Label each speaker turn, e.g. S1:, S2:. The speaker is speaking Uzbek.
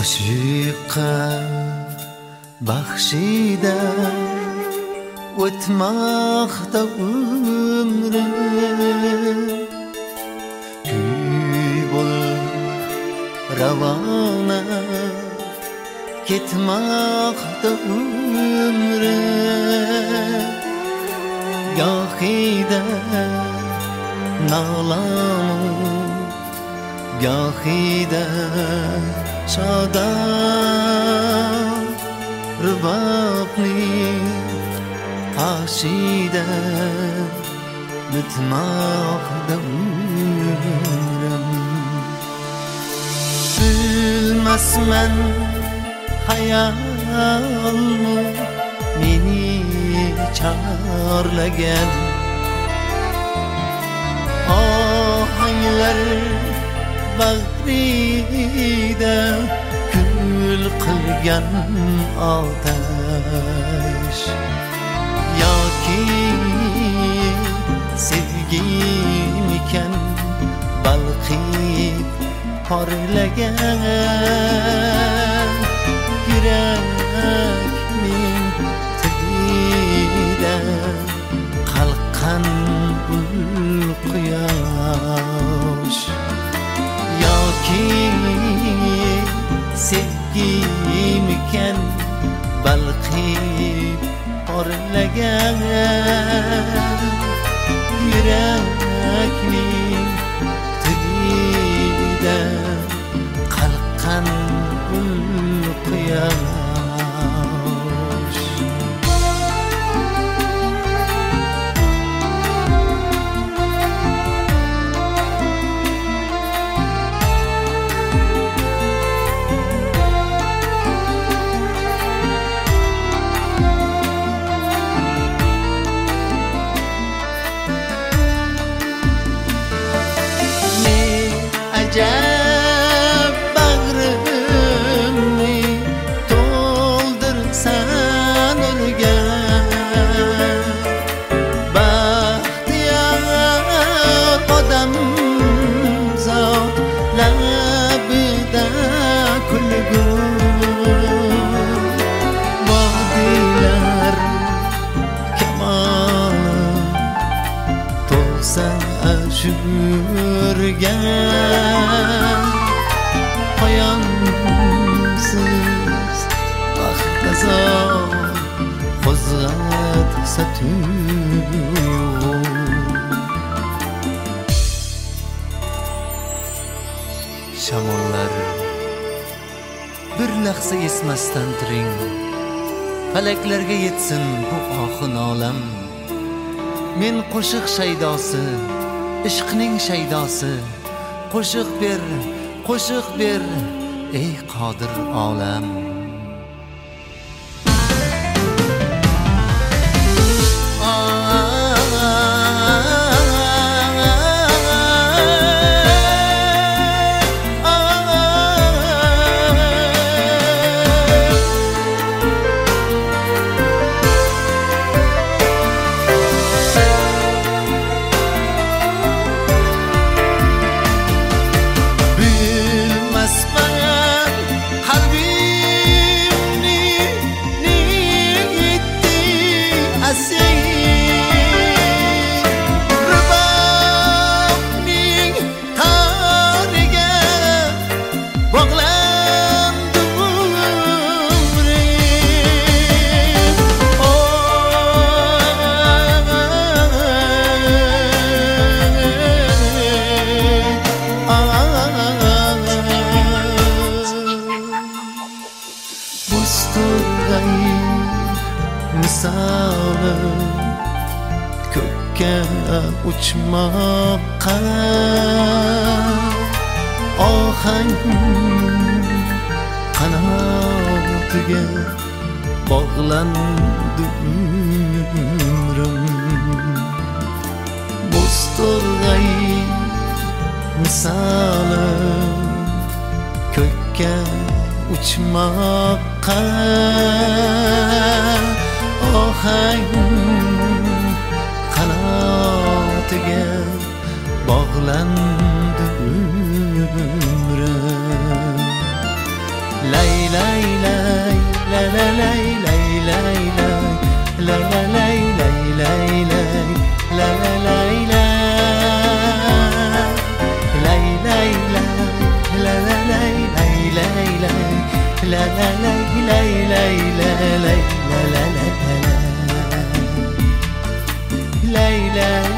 S1: Aşıqa baxshida o'tmoqda umri, kuy bo'lib ravona ketmoqda umri. Gohida nolamu, gohida shodon rubobning oshida bitmoqda umrim. Bilmasman xayolmi meni chorlagan, ohanglar bag'rida kul qilgan otash, yoki sevgimikan balqib porlagan. Yurakning tagida qalqqan quyosh, yoki sevgimikan balqib porlagan. Yurakning tagida qalqqan quyosh. Ajab bag'rimni to'ldirsan o'rgan, baxtiyor odam zot labida kulgur. Vodiylar kamoli to'lsa ashurgan, poyonsiz baxt qazo qo'zg'atsa tuyg'u. Shamollar bir lahza esmasdan turing, falaklarga yetsin bu oxin olam. Men qo'shiq shaydosi, ishqning shaydosi, qo'shiq ber ey qodir olam. Misali ko'kka uchmoqqa ohang qanotiga bog'landi umrim. Bo'storg'ay misali ko'kka uchmoqqa ohang qanotiga bog'landi umrim. Lay ile